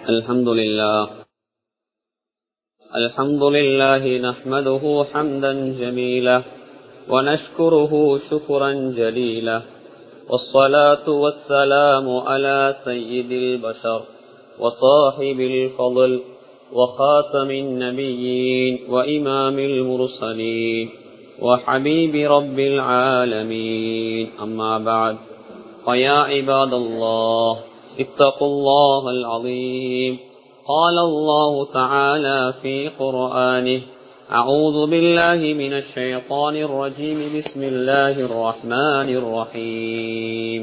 الحمد لله نحمده حمدا جميلا ونشكره شكرا جليلا والصلاة والسلام على سيد البشر وصاحب الفضل وخاتم النبيين وإمام المرسلين وحبيب رب العالمين أما بعد فيا عباد الله اتقوا الله العظيم قال الله تعالى في قرآنه أعوذ بالله من الشيطان الرجيم بسم الله الرحمن الرحيم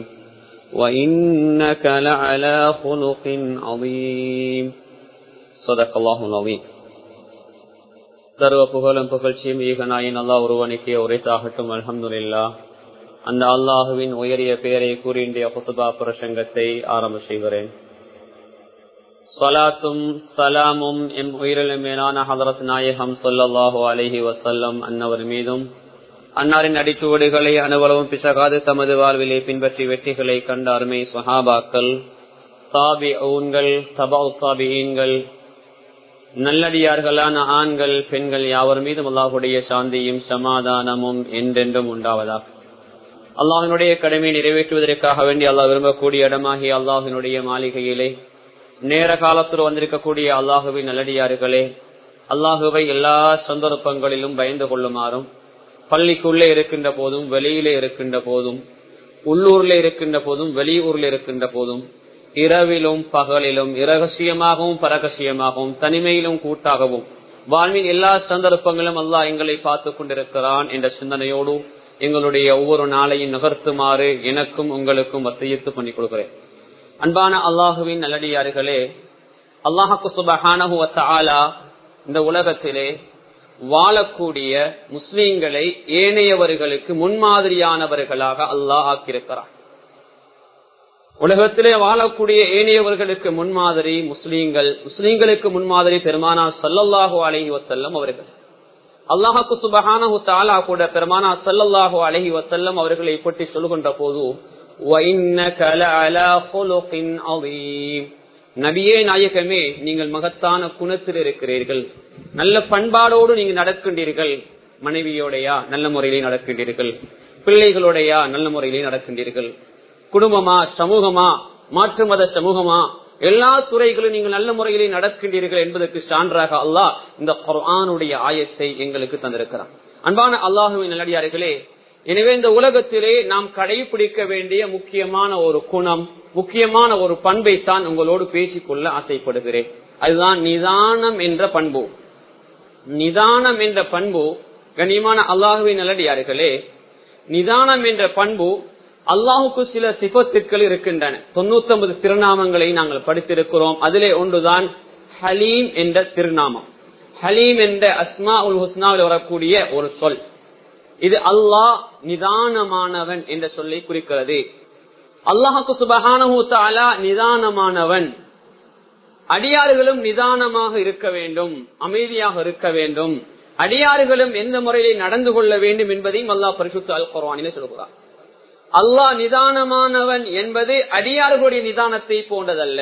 وإنك لعلى خلق عظيم صدق الله العظيم. சர்வ புகழும் புகழ்ச்சியும் ஈகனாயின் அல்லாஹ் ஒருவனுக்கே உரைத்தாகட்டும். அல்ஹம்துலில்லாஹ். அந்த அல்லாஹுவின் உயரிய பெயரை கூறி இன்றைய குத்பா பிரசங்கத்தை ஆரம்ப செய்கிறேன். ஸலாத்தும் சலாமும் எம் உயிரிலும் மேலான ஹதரத் நாயகம் ஸல்லல்லாஹு அலைஹி வஸல்லம் அன்னவர் மீதும், அன்னாரின் அடிச்சுவடுகளை அனுபவம் பிசகாது தமது வாழ்விலே பின்பற்றி வெற்றிகளை கண்ட அருமை ஸஹாபாக்கள், தாபிஊன்கள், தபஉ தாபிஈன்கள், நல்லடியார்களான ஆண்கள் பெண்கள் யாவர் மீதும் அல்லாஹுடைய சாந்தியும் சமாதானமும் என்றென்றும் உண்டாவதாக. அல்லாஹினுடைய கடமையை நிறைவேற்றுவதற்காக வேண்டி அல்லாஹ் விரும்பக்கூடிய இடமாகி அல்லாஹினுடைய மாளிகையிலே நேர காலத்தில் வந்திருக்கக்கூடிய அல்லாஹுவின் நல்லடியார்களே, அல்லாஹுவை எல்லா சந்தர்ப்பங்களிலும் பயந்து கொள்ளுமாறும், பள்ளிக்குள்ளே இருக்கின்ற போதும் வெளியிலே இருக்கின்ற போதும், உள்ளூர்ல இருக்கின்ற போதும் வெளியூர்ல இருக்கின்ற போதும், இரவிலும் பகலிலும், இரகசியமாகவும் பரகசியமாகவும், தனிமையிலும் கூட்டாகவும், வாழ்வின் எல்லா சந்தர்ப்பங்களும் அல்லாஹ் எங்களை பார்த்து கொண்டிருக்கிறான் என்ற சிந்தனையோடு எங்களுடைய ஒவ்வொரு நாளையும் நகர்த்துமாறு எனக்கும் உங்களுக்கும் வசியத்து பண்ணி கொடுக்கிறேன். அன்பான அல்லாஹுவின் நல்லடியார்களே, அல்லாஹு சுப்ஹானஹு வ தஆலா இந்த உலகத்திலே வாழக்கூடிய முஸ்லிம்களை ஏனையவர்களுக்கு முன்மாதிரியானவர்களாக அல்லாஹ் ஆக்கியிருக்கிறார். உலகத்திலே வாழக்கூடிய ஏனையவர்களுக்கு முன்மாதிரி முஸ்லிம்களுக்கு முன்மாதிரி பெருமானார் ஸல்லல்லாஹு அலைஹி வஸல்லம் அவர்கள். அல்லாஹு சுப்ஹானஹு தஆலா கூட பெருமானார் ஸல்லல்லாஹு அலைஹி வஸல்லம் அவர்களை பற்றி சொல்கின்ற போது وَإِنَّكَ لَعَلَى خُلُقٍ عَظِيمٍ, நபியே நாயகமே, நீங்கள் மகத்தான குணத்தில் இருக்கிறீர்கள், நல்ல பண்பாடோடு நீங்கள் நடக்கின்றீர்கள். மனைவியோடையா நல்ல முறையிலே நடக்கின்றீர்கள், பிள்ளைகளோடையா நல்ல முறையிலே நடக்கின்றீர்கள், குடும்பமா சமூகமா மாற்று மத சமூகமா எல்லா துறைகளும் நீங்கள் நல்ல முறையிலே நடக்கின்றீர்கள் என்பதற்கு சான்றாக அல்லாஹ் இந்த குர்ஆனுடைய ஆயத்தை எங்களுக்கு தந்திருக்கிறார். அன்பான அல்லாஹுவின் நல்லடியார்களே, எனவே இந்த உலகத்திலே நாம் கடைபிடிக்க வேண்டிய முக்கியமான ஒரு குணம், முக்கியமான ஒரு பண்பை தான் உங்களோடு பேசிக்கொள்ள ஆசைப்படுகிறேன். அதுதான் நிதானம் என்ற பண்பு. நிதானம் என்ற பண்பு, கண்ணியமான அல்லாஹுவின் நல்லடியார்களே, நிதானம் என்ற பண்பு அல்லாஹுக்கு சில சிபத்துக்கள் இருக்கின்றன. 99 திருநாமங்களை நாங்கள் படித்திருக்கிறோம். அதிலே ஒன்றுதான் ஹலீம் என்ற திருநாமம். ஹலீம் என்ற அஸ்மா உல் ஹுஸ்னாவில் வரக்கூடிய ஒரு சொல். இது அல்லாஹ் நிதானமானவன் என்ற சொல்லை குறிக்கிறது. அல்லாஹுக்கு சுப்ஹானஹு வ தஆலா நிதானமானவன். அடியார்களும் நிதானமாக இருக்க வேண்டும், அமைதியாக இருக்க வேண்டும். அடியார்களும் எந்த முறையிலே நடந்து கொள்ள வேண்டும் என்பதையும் அல்லாஹ் பரிசுத்த அல் குர்ஆனிலே சொல்கிறார். அல்லாஹ் நிதானமானவன் என்பது அடியார்களுடைய நிதானத்தை போன்றதல்ல.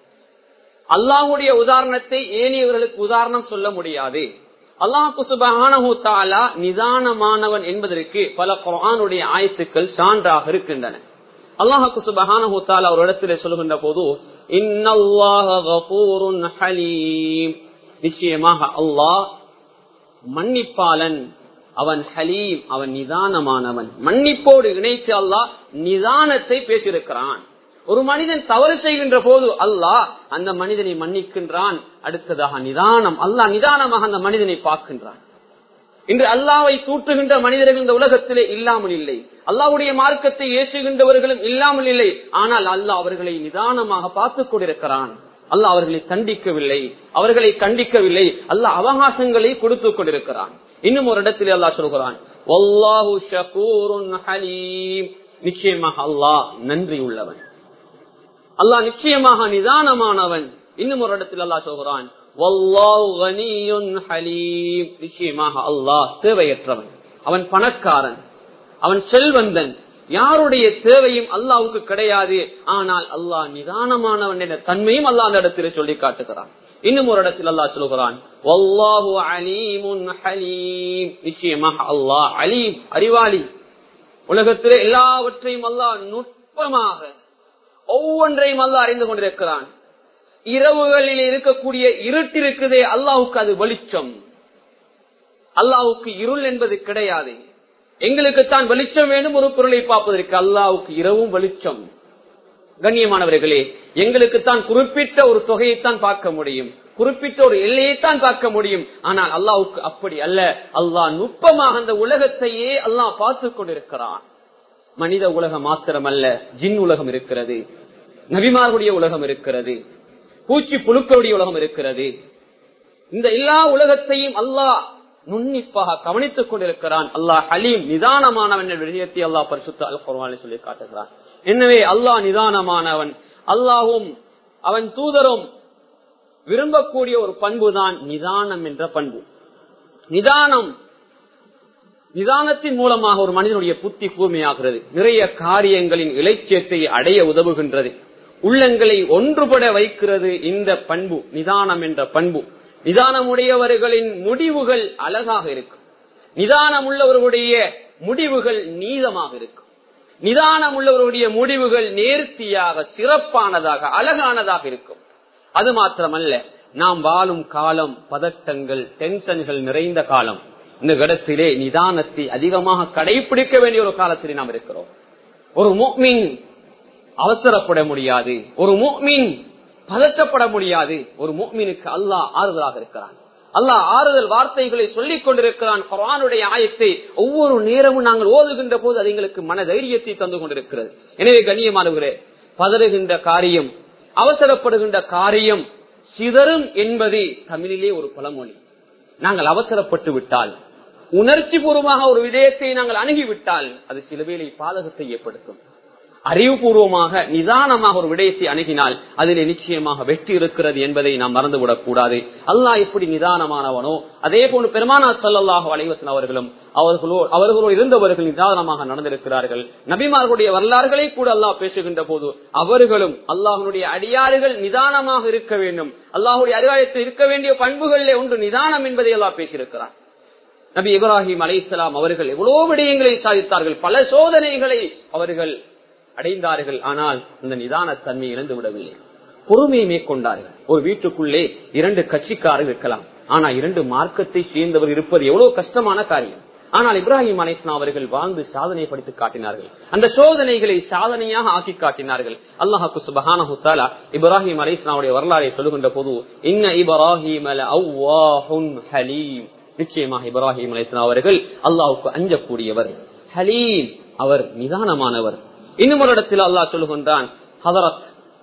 அல்லாஹுடைய உதாரணத்தை ஏனையவர்களுக்கு உதாரணம் சொல்ல முடியாது. அல்லாஹு சுப்ஹானஹு வ தஆலா நிதானமானவன் என்பதற்கு பல குர்ஆனுடைய ஆயத்துக்கள் சான்றாக இருக்கின்றன. அல்லாஹு சுப்ஹானஹு வ தஆலா ஒரு இடத்திலே சொல்கின்ற போது, இன்னல்லாஹ கஃபூருன் ஹலீம், நிச்சயமாக அல்லாஹ் மன்னிப்பாளன், அவன் ஹலீம், அவன் நிதானமானவன். மன்னிப்போடு இணைத்து அல்லாஹ் நிதானத்தை பேசியிருக்கிறான். ஒரு மனிதன் தவறு செய்கின்ற போது அல்லாஹ் அந்த மனிதனை மன்னிக்கின்றான். அடுத்ததாக நிதானம், அல்லாஹ் நிதானமாக அந்த மனிதனை பார்க்கின்றான். இன்று அல்லாஹ்வை தூற்றுகின்ற மனிதர்கள் இந்த உலகத்திலே இல்லாமல் இல்லை, அல்லாஹ்வுடைய மார்க்கத்தை ஏசுகின்றவர்களும் இல்லாமல் இல்லை. ஆனால் அல்லாஹ் அவர்களை நிதானமாக பார்த்துக் கொண்டிருக்கிறான். அல்லாஹ் அவர்களை தண்டிக்கவில்லை, அவர்களை கண்டிக்கவில்லை. அல்லாஹ் அவகாசங்களை கொடுத்துக் கொண்டிருக்கிறான். இன்னும் ஒரு இடத்திலே அல்லாஹ் சொல்கிறான், வல்லாஹு ஷகூருன் ஹலீம், நிச்சயமாக அல்லாஹ் நன்றி உள்ளவன், அல்லாஹ் நிச்சயமாக நிதானமானவன். இன்னும் ஒரு இடத்தில் அல்லாஹ் சொல்கிறான், வல்லாஹு கனியுன் ஹலீம், நிச்சயமாக அல்லாஹ் தேவையற்றவன், அவன் பணக்காரன், அவன் செல்வந்தன், யாருடைய தேவையும் அல்லாஹ்வுக்கு கிடையாது. ஆனால் அல்லாஹ் நிதானமானவன் என்ற தன்மையும் அல்லாஹ் அந்த இடத்தில் சொல்லி காட்டுகிறான். இன்னும் ஒரு இடத்தில் அல்லாஹ் சொல்கிறான், வல்லாஹு அலீமுன் ஹலீம், நிச்சயமாக அல்லாஹ் அலீம், அறிவாளி. உலகத்திலே எல்லாவற்றையும் அல்லாஹ் நுட்பமாக ஒவ்வொன்றையும் அல்லாஹ் அறிந்து கொண்டிருக்கிறான். இரவுகளில் இருக்கக்கூடிய இருட்டு இருக்குதே, அல்லாஹ்வுக்கு அது வெளிச்சம். அல்லாஹ்வுக்கு இருள் என்பது கிடையாது. எங்களுக்குத்தான் வெளிச்சம் வேண்டும் ஒரு பொருளை பார்ப்பதற்கு, அல்லாஹ்வுக்கு இரவும் வெளிச்சம். கண்ணியமானவர்களே, எங்களுக்குத்தான் குறிப்பிட்ட ஒரு தொகையைத்தான் பார்க்க முடியும், குறிப்பிட்ட ஒரு எல்லையைத்தான் பார்க்க முடியும். ஆனால் அல்லாஹ்வுக்கு அப்படி அல்ல. அல்லாஹ் நுட்பமாக அந்த உலகத்தையே அல்லாஹ் பார்த்து கொண்டிருக்கிறான். மனித உலகம் மாத்திரமல்ல, ஜின் உலகம் இருக்கிறது, நபிமார்களுடைய உலகம் இருக்கிறது, பூச்சி புழுக்களுடைய உலகம் இருக்கிறது. இந்த எல்லா உலகத்தையும் அல்லாஹ் நுண்ணிப்பாக கவனித்துக் கொண்டிருக்கிறான். அல்லாஹ் ஹலீம், நிதானமானவன் என்ற விஷயத்தை அல்லாஹ் பரிசுத்த அல் குர்ஆனில் சொல்லி காட்டுகிறான். எனவே அல்லாஹ் நிதானமானவன். அல்லாஹும் அவன் தூதரும் விரும்பக்கூடிய ஒரு பண்புதான் நிதானம் என்ற பண்பு. நிதானத்தின் மூலமாக ஒரு மனிதனுடைய புத்தி கூர்மையாகிறது, நிறைய காரியங்களின் இலட்சியத்தை அடைய உதவுகின்றது, உள்ளங்களை ஒன்றுபட வைக்கிறது. இந்த பண்பு, நிதானம் என்ற பண்பு, நிதானமுடையவர்களின் முடிவுகள் அழகாக இருக்கும். நிதானம் உள்ளவர்களுடைய முடிவுகள் நீதமாக இருக்கும். நிதானம் உள்ளவருடைய முடிவுகள் நேர்த்தியாக, சிறப்பானதாக, அழகானதாக இருக்கும். அது மாத்திரமல்ல, நாம் வாழும் காலம் பதட்டங்கள், டென்ஷன்கள் நிறைந்த காலம். இந்த இடத்திலே நிதானத்தை அதிகமாக கடைபிடிக்க வேண்டிய ஒரு காலத்திலே நாம் இருக்கிறோம். ஒரு முஃமின் அவசரப்பட முடியாது, ஒரு முஃமின் பதட்டப்பட முடியாது. ஒரு முஃமினுக்கு அல்லாஹ் ஆறுதலாக இருக்கிறான். அல்லாஹ் ஆறுதல் வார்த்தைகளை சொல்லிக் கொண்டிருக்கிறான். குர்ஆனுடைய ஆயத்தை ஒவ்வொரு நேரமும் நாங்கள் ஓதுகின்ற போது அது எங்களுக்கு மன தைரியத்தை தந்து கொண்டிருக்கிறது. எனவே கண்ணியமானவர்களே, பதறுகின்ற காரியம், அவசரப்படுகின்ற காரியம் சிதறும் என்பது தமிழிலே ஒரு பழமொழி. நாங்கள் அவசரப்பட்டு விட்டால், உணர்ச்சி பூர்வமாக ஒரு விடயத்தை நாங்கள் அணுகிவிட்டால் அது சில வேளை பாதகத்தை ஏற்படுத்தும். அறிவுபூர்வமாக நிதானமாக ஒரு விடயத்தை அணுகினால் அதிலே நிச்சயமாக வெற்றி இருக்கிறது என்பதை நாம் மறந்துவிடக் கூடாது. அல்லாஹ் எப்படி நிதானமானவனோ அதே போன்று பெருமானார் ஸல்லல்லாஹு அலைஹி வஸல்லம் அவர்களும் அவர்களோடு இருந்தவர்கள் நிதானமாக நடந்திருக்கிறார்கள். நபிமார்களுடைய வரலாறுகளை கூட அல்லாஹ் பேசுகின்ற போது அவர்களும் அல்லாஹ்வுடைய அடியார்கள் நிதானமாக இருக்க வேண்டும், அல்லாஹ்வுடைய அறிவாயத்தில் இருக்க வேண்டிய பண்புகளிலே ஒன்று நிதானம் என்பதை அல்லாஹ் பேசியிருக்கிறார். நபி இப்ராஹிம் அலைஹிஸ்ஸலாம் அவர்கள் எவ்வளவு விடயங்களை சாதித்தார்கள், பல சோதனைகளை அவர்கள் அடைந்தார்கள். ஆனால் அந்த நிதான தன்மை இழந்து விடவில்லை, பொறுமையை மேற்கொண்டார்கள். ஒரு வீட்டுக்குள்ளே 2 கட்சிக்காரர்கள் இருக்கலாம், ஆனா 2 மார்க்கத்தை சேர்ந்தவர் இருப்பது எவ்வளவு கஷ்டமான காரியம். ஆனால் இப்ராஹிம் அலைஹிஸ்ஸலாம் அவர்கள் வாழ்ந்து சாதனை படித்து காட்டினார்கள், அந்த சோதனைகளை சாதனையாக ஆக்கி காட்டினார்கள். அல்லாஹ் சுப்ஹானஹு வ தஆலா இப்ராஹிம் அலைஹிஸ்ஸலாமுடைய வரலாறை சொல்லுகின்ற போது, இன்ன இப்ராஹீம லஅவ்வாஹுன் ஹலீம், நிச்சயமாக இப்ராஹிம் அலைஹிஸ்ஸலாம் அவர்கள் அல்லாஹ்வுக்கு அஞ்சக்கூடியவர், ஹலீம், அவர் நிதானமானவர். இன்னும் ஒரு இடத்தில் அல்லாஹ் சொல்லுகின்றான், ஹதரத்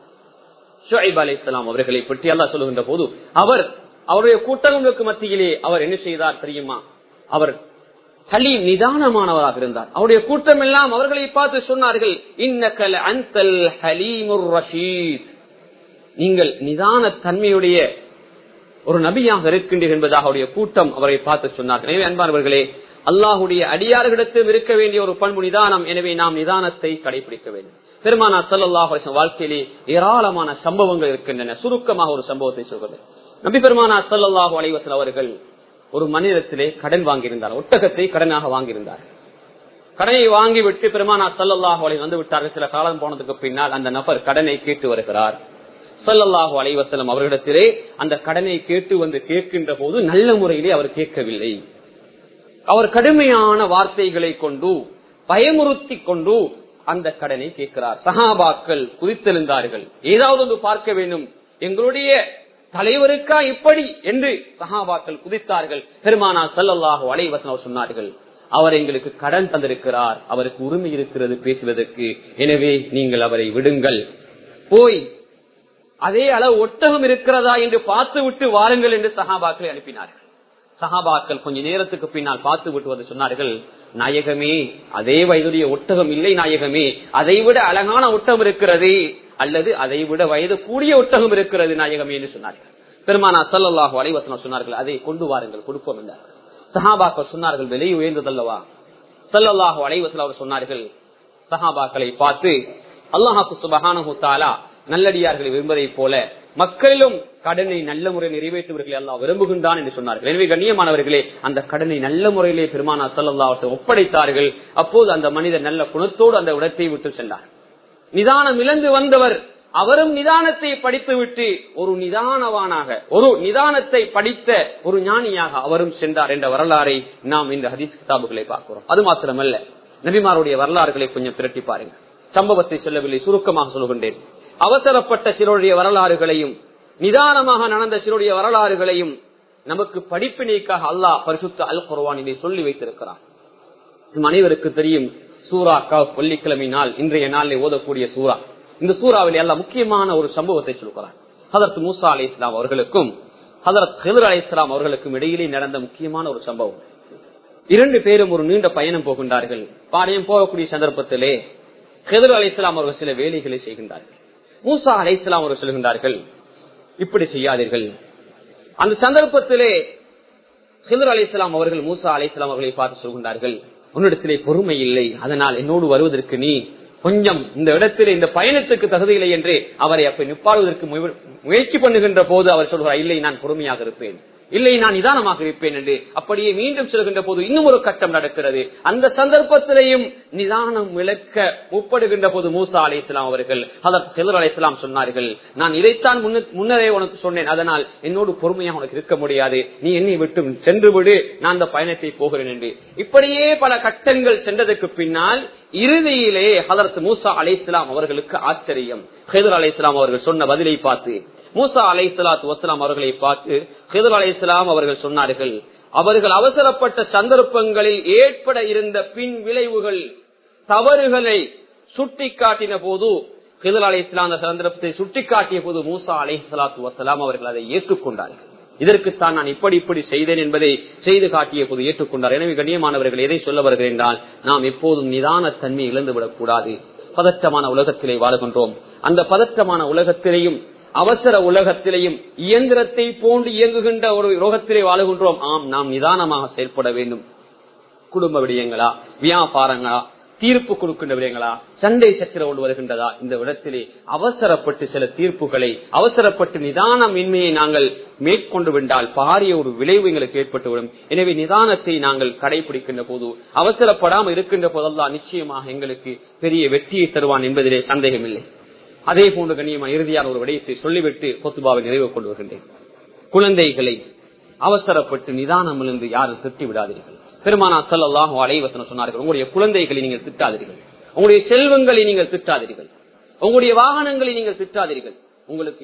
ஷுஐப் அலைஹிஸ்ஸலாம் அவர்களை பற்றி அல்லாஹ் சொல்லுகின்ற போது அவருடைய கூட்டங்களுக்கு மத்தியிலே அவர் என்ன செய்தார் தெரியுமா? அவர் ஹலீம், நிதானமானவராக இருந்தார். அவருடைய கூட்டம் எல்லாம் அவர்களை பார்த்து சொன்னார்கள், இன்னக லஅன்தல் ஹலீமுர் ரஷீத், நீங்கள் நிதான தன்மையுடைய ஒரு நபியாக இருக்கின்றீர்கள் என்பதாக அவருடைய கூட்டம் அவரை பார்த்து சொன்னார்கள். எனவே அன்பானவர்களே, அல்லாஹுடைய அடியார்களிடத்தில் இருக்க வேண்டிய ஒரு பண்பு நிதானம். எனவே நாம் நிதானத்தை கடைபிடிக்க வேண்டும். பெருமானார் ஸல்லல்லாஹு அலைஹி வஸல்லம் வாழ்க்கையிலே ஏராளமான சம்பவங்கள் இருக்கின்றன. சுருக்கமாக ஒரு சம்பவத்தை சொல்கிறேன். நபி பெருமானார் ஸல்லல்லாஹு அலைஹி வஸல்லம் அவர்கள் ஒரு மனிதத்திலே கடன் வாங்கியிருந்தார், ஒட்டகத்தை கடனாக வாங்கியிருந்தார். கடனை வாங்கிவிட்டு பெருமானார் ஸல்லல்லாஹு அலைஹி வந்து விட்டார்கள். சில காலம் போனதுக்கு பின்னால் அந்த நபர் கடனை கேட்டு வருகிறார். ஸல்லல்லாஹு அலைஹி வஸல்லம் அவர்களிடத்திலே அந்த கடனை கேட்டு வந்து கேட்கின்ற போது நல்ல முறையிலே அவர் கேட்கவில்லை. அவர் கடுமையான வார்த்தைகளை கொண்டு பயமுறுத்தி கொண்டு அந்த கடனை கேட்கிறார். சஹாபாக்கள் குதித்தெழுந்தார்கள், ஏதாவது ஒன்று பார்க்க வேண்டும், எங்களுடைய தலைவருக்கா இப்படி என்று சஹாபாக்கள் குதித்தார்கள். பெருமானார் ஸல்லல்லாஹு அலைஹி வஸல்லம் சொன்னார்கள், அவர் எங்களுக்கு கடன் தந்திருக்கிறார், அவருக்கு உரிமை இருக்கிறது பேசுவதற்கு, எனவே நீங்கள் அவரை விடுங்கள், போய் அதே அளவு ஒட்டகம் இருக்கிறதா என்று பார்த்து விட்டு வாருங்கள் என்று சஹாபாக்களை அனுப்பினார்கள். சஹாபாக்கள் கொஞ்ச நேரத்துக்கு பின்னால் பார்த்து விட்டு வந்து சொன்னார்கள், நாயகமே, அதே வயதுடைய ஒட்டகம் இல்லை நாயகமே, அதைவிட அழகான ஒட்டகம் இருக்கிறது, அல்லது அதைவிட வயது கூடிய ஒட்டகம் இருக்கிறது நாயகமே என்று சொன்னார்கள். பெருமானார் ஸல்லல்லாஹு அலைஹி வஸல்லம் சொன்னார்கள், அதை கொண்டு வாருங்கள், கொடுப்போம் என்றார்கள். சஹாபாக்கள் சொன்னார்கள், விலை உயர்ந்ததல்லவா? ஸல்லல்லாஹு அலைஹி வஸல்லம் சொன்னார்கள், சஹாபாக்களை பார்த்து அல்லாஹ் சுப்ஹானஹு வ தஆலா நல்லடியார்களை விரும்புவதை போல மக்களிலும் கடனை நல்ல முறையில் நிறைவேற்றுவர்களை அல்லாஹ் விரும்புகின்றான் என்று சொன்னார்கள். எனவே கண்ணியமானவர்களே, அந்த கடனை நல்ல முறையிலே பெருமானார் ஸல்லல்லாஹு அலைஹி வஸல்லம் ஒப்படைத்தார்கள். அப்போது அந்த மனிதர் நல்ல குணத்தோடு அந்த இடத்தை விட்டு சென்றார். நிதானம் இழந்து வந்தவர் அவரும் நிதானத்தை படித்துவிட்டு ஒரு நிதானவானாக, ஒரு நிதானத்தை படித்த ஒரு ஞானியாக அவரும் சென்றார் என்ற வரலாறை நாம் இந்த ஹதீஸ் கிதாபுகளை பார்க்கிறோம். அது மாத்திரமல்ல, நபிமாருடைய வரலாறுகளை கொஞ்சம் திரட்டி பாருங்க. சம்பவத்தை சொல்லவில்லை, சுருக்கமாக சொல்கின்றேன். அவசரப்பட்ட சிலருடைய வரலாறுகளையும் நிதானமாக நடந்த சிலருடைய வரலாறுகளையும் நமக்கு படிப்பினைக்காக அல்லாஹ் பரிசுத்த அல் குர்ஆனிலே சொல்லி வைத்திருக்கிறார். அனைவருக்கு தெரியும், சூரா கஹ்ஃப் வெள்ளிக்கிழமை நாள் இன்றைய நாளில் ஓதக்கூடிய சூரா. இந்த சூறாவில் அல்லாஹ் முக்கியமான ஒரு சம்பவத்தை சொல்கிறார். ஹஜ்ரத் மூசா அலைஹிஸ்ஸலாம் அவர்களுக்கும் ஹஜ்ரத் ஹித்ர் அலைஹிஸ்ஸலாம் அவர்களுக்கும் இடையிலே நடந்த முக்கியமான ஒரு சம்பவம். இரண்டு பேரும் ஒரு நீண்ட பயணம் போகின்றார்கள். பாளையம் போகக்கூடிய சந்தர்ப்பத்திலே ஹித்ர் அலைஹிஸ்ஸலாம் அவர்கள் சில வேலைகளை செய்கின்றார்கள். மூசா அலைஹிஸ்ஸலாம் அவர்கள் சொல்கின்றார்கள், இப்படி செய்யாதீர்கள். அந்த சந்தர்ப்பத்திலே ஹித்ர் அலைஹிஸ்ஸலாம் அவர்கள் மூசா அலைஹிஸ்ஸலாம் அவர்களை பார்த்து சொல்கின்றார்கள், உன்னிடத்திலே பொறுமை இல்லை, அதனால் என்னோடு வருவதற்கு நீ கொஞ்சம் இந்த இடத்திலே இந்த பயணத்துக்கு தகுதியில்லை என்று அவரை அப்ப நிப்பாடுவதற்கு முயற்சி பண்ணுகின்ற போது அவர் சொல்கிறார், இல்லை நான் பொறுமையாக இருப்பேன், இல்லை நான் நிதானமாக இருப்பேன் என்று அப்படியே மீண்டும் செல்கின்ற போது இன்னும் ஒரு கட்டம் நடக்கிறது. அந்த சந்தர்ப்பத்திலேயும் நிதானம் விளக்க முற்படுகின்ற போது மூசா அலைஹிஸ்ஸலாம் அவர்கள் ஹஜ்ரத் ஹித்ர் அலைஹிஸ்ஸலாம் சொன்னார்கள், நான் இதைத்தான் முன்னரே உனக்கு சொன்னேன், அதனால் என்னோடு பொறுமையாக உனக்கு இருக்க முடியாது, நீ என்னை விட்டு சென்று விடு, நான் அந்த பயணத்தை போகிறேன் என்று. இப்படியே பல கட்டங்கள் சென்றதற்கு பின்னால் இறுதியிலே ஹஜ்ரத் மூசா அலைஹிஸ்ஸலாம் அவர்களுக்கு ஆச்சரியம். ஹித்ர் அலைஹிஸ்ஸலாம் அவர்கள் சொன்ன பதிலை பார்த்து மூசா அலைஹிஸ்ஸலாத்து வஸ்ஸலாம் அவர்களை பார்த்து ஹித்ர் அலைஹிஸ்ஸலாம் அவர்கள் சொன்னார்கள், அவர்கள் அவசரப்பட்ட சந்தர்ப்பங்களில் ஏற்பட இருந்த பின் விளைவுகள் தவறுகளை சுட்டிக்காட்டின போது ஹித்ர் அலைஹிஸ்ஸலாம் அந்த சந்தர்ப்பத்தை சுட்டிக்காட்டிய போது மூசா அலைஹிஸ்ஸலாத்து வஸ்ஸலாம் அவர்கள் அதை ஏற்றுக்கொண்டார்கள். இதற்குத்தான் நான் இப்படி செய்தேன் என்பதை செய்து காட்டிய போது ஏற்றுக்கொண்டார். எனவே கண்ணியமானவர்கள், எதை சொல்ல வருகிறேன் என்றால், நாம் எப்போதும் நிதான தன்மை இழந்துவிடக் கூடாது. பதற்றமான உலகத்திலே வாழுகின்றோம். அந்த பதற்றமான உலகத்திலேயும் அவசர உலகத்திலேயும் இயந்திரத்தை போன்று இயங்குகின்ற ஒரு உலகத்திலே வாழுகின்றோம். நாம் நிதானமாக செயல்பட வேண்டும். குடும்ப விடயங்களா, வியாபாரங்களா, தீர்ப்பு கொடுக்கின்ற விடயங்களா, சண்டை சச்சரவு வருகின்றதா, இந்த இடத்திலே அவசரப்பட்டு சில தீர்ப்புகளை அவசரப்பட்டு நிதானமின்மையை நாங்கள் மேற்கொண்டு விட்டால் பாரிய ஒரு விளைவு எங்களுக்கு ஏற்பட்டுவிடும். எனவே நிதானத்தை நாங்கள் கடைபிடிக்கின்ற போது, அவசரப்படாமல் இருக்கின்ற போதெல்லாம் நிச்சயமாக எங்களுக்கு பெரிய வெற்றியை தருவான் என்பதிலே சந்தேகமில்லை. அதே போன்று கண்ணியமா இறுதியான ஒரு விடயத்தை சொல்லிவிட்டு கொத்துபாவை நிறைவு கொண்டு வருகின்றேன். குழந்தைகளை அவசரப்பட்டு நிதானமிருந்து யாரும் திட்டி விடாதீர்கள். பெருமானார் ஸல்லல்லாஹு அலைஹி வஸல்லம் சொன்னார்கள், உங்களுடைய குழந்தைகளை நீங்கள் திட்டாதீர்கள், உங்களுடைய செல்வங்களை நீங்கள் திட்டாதீர்கள், உங்களுடைய வாகனங்களை நீங்கள் திட்டாதீர்கள், உங்களுக்கு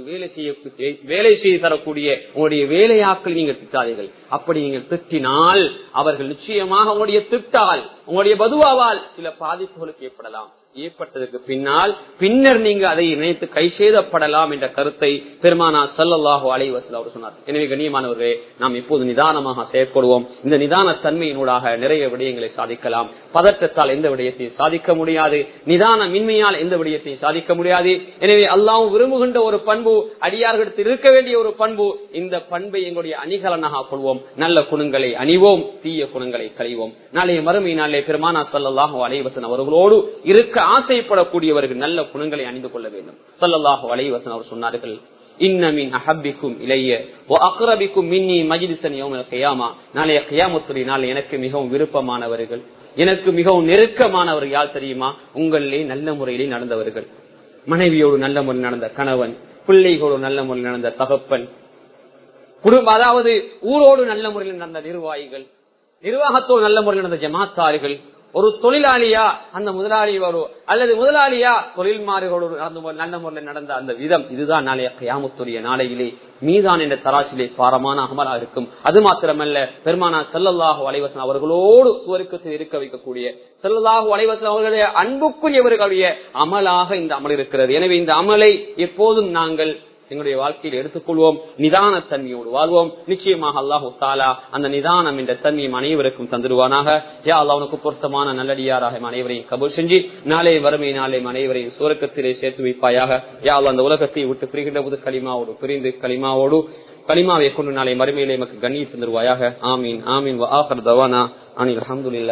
வேலை செய்து தரக்கூடிய உங்களுடைய வேலையாக்களை நீங்கள் திட்டாதீர்கள். அப்படி நீங்கள் திட்டினால் அவர்கள் நிச்சயமாக உங்களுடைய திட்டால், உங்களுடைய பதுவாவால் சில பாதிப்புகளுக்கு ஏற்படலாம். ஏற்பட்டதற்கு பின்னர் நீங்க அதை நினைத்து கை செய்தப்படலாம் என்ற கருத்தை பெருமானார் ஸல்லல்லாஹு அலைஹி வஸல்லம் அவர் சொன்னார். எனவே கண்ணியமானவர்களே, நாம் எப்போது நிதானமாக செயற்படுவோம். இந்த நிதான தன்மையினூடாக நிறைய விடயங்களை சாதிக்கலாம். பதற்றத்தால் எந்த விடயத்தையும் சாதிக்க முடியாது, நிதானமின்மையால் எந்த விடயத்தையும் சாதிக்க முடியாது. எனவே அல்லாஹ் விரும்புகின்ற ஒரு பண்பு, அடியார்களிடத்தில் இருக்க வேண்டிய ஒரு பண்பு, இந்த பண்பை எங்களுடைய அணிகலனாக கொள்வோம். நல்ல குணங்களை அணிவோம், தீய குணங்களை களைவோம். நாளைய மறுமை நாளே பெருமானார் ஸல்லல்லாஹு அலைஹி வஸல்லம் அவர்களோடு இருக்க ஆசைப்படக்கூடியவர்கள் நல்ல குணங்களை அணிந்து கொள்ள வேண்டும். ஸல்லல்லாஹு அலைஹி வஸல்லம் அவர் சொன்னார்கள், இன்ன மின் அஹப்பிக்கும் இலைய வ அக்ரபிக்கும் மின்னி மஜ்லிஸன் யௌமல் கியாமா. நாளைய கியாமத்துடைய நாள் எனக்கு மிகவும் விருப்பமானவர்கள், எனக்கு மிகவும் நெருக்கமானவர்கள் யார் தெரியுமா? உங்களிலே நல்ல முறையிலே நடந்தவர்கள். மனைவியோடு நல்ல முறையில் நடந்த கணவன், பிள்ளைகளோடு நல்ல முறையில் நடந்த தகப்பன், குடும்பம், அதாவது ஊரோடு நல்ல முறையில் நடந்த நிர்வாகிகள், நிர்வாகத்தோடு நல்ல முறையில் நடந்த ஜமாத்தார்கள், ஒரு தொழிலாளியா அந்த முதலாளியோடு அல்லது முதலாளியா தொழில்மார்களோடு நல்ல முறையில் நடந்த அந்த விதம், இதுதான் நாளைய கியாமத்துடைய நாளையிலே மீதான் என்ற தராசிலே பாரமான அமலாக இருக்கும். அது மாத்திரமல்ல, பெருமானார் ஸல்லல்லாஹு அலைஹி வஸல்லம் அவர்களோடு சுவர்க்கத்தில் இருக்க வைக்கக்கூடிய ஸல்லல்லாஹு அலைஹி வஸல்லம் அவர்களுடைய அன்புக்குரியவர்களுடைய அமலாக இந்த அமல் இருக்கிறது. எனவே இந்த அமலை எப்போதும் நாங்கள் எங்களுடைய வாழ்க்கையில் எடுத்துக்கொள்வோம். நிதான தன்மையோடு வாழ்வோம். நிச்சயமாக அல்லாஹு தஆலா அந்த நிதானம் என்ற தன்மையை அனைவருக்கும் தந்துடுவானாக. யா அல்லாஹ், உனக்கு பொருத்தமான நல்லடியாராக அனைவரையும் கபூல் செஞ்சு நாளை வறுமை நாளை அனைவரையும் சுவர்க்கத்திலே சேர்த்து வைப்பாயாக. யா அல்லாஹ், அந்த உலகத்தை விட்டு பிரிகின்ற போது களிமாவோடு பிரிந்து களிமாவை கொண்டு நாளை மறுமையிலே நமக்கு கண்ணியம் தந்துடுவாயாக. ஆமீன் ஆமீன். வ ஆகிர் தவானா அனில் அல்ஹம்துலில்லாஹ்.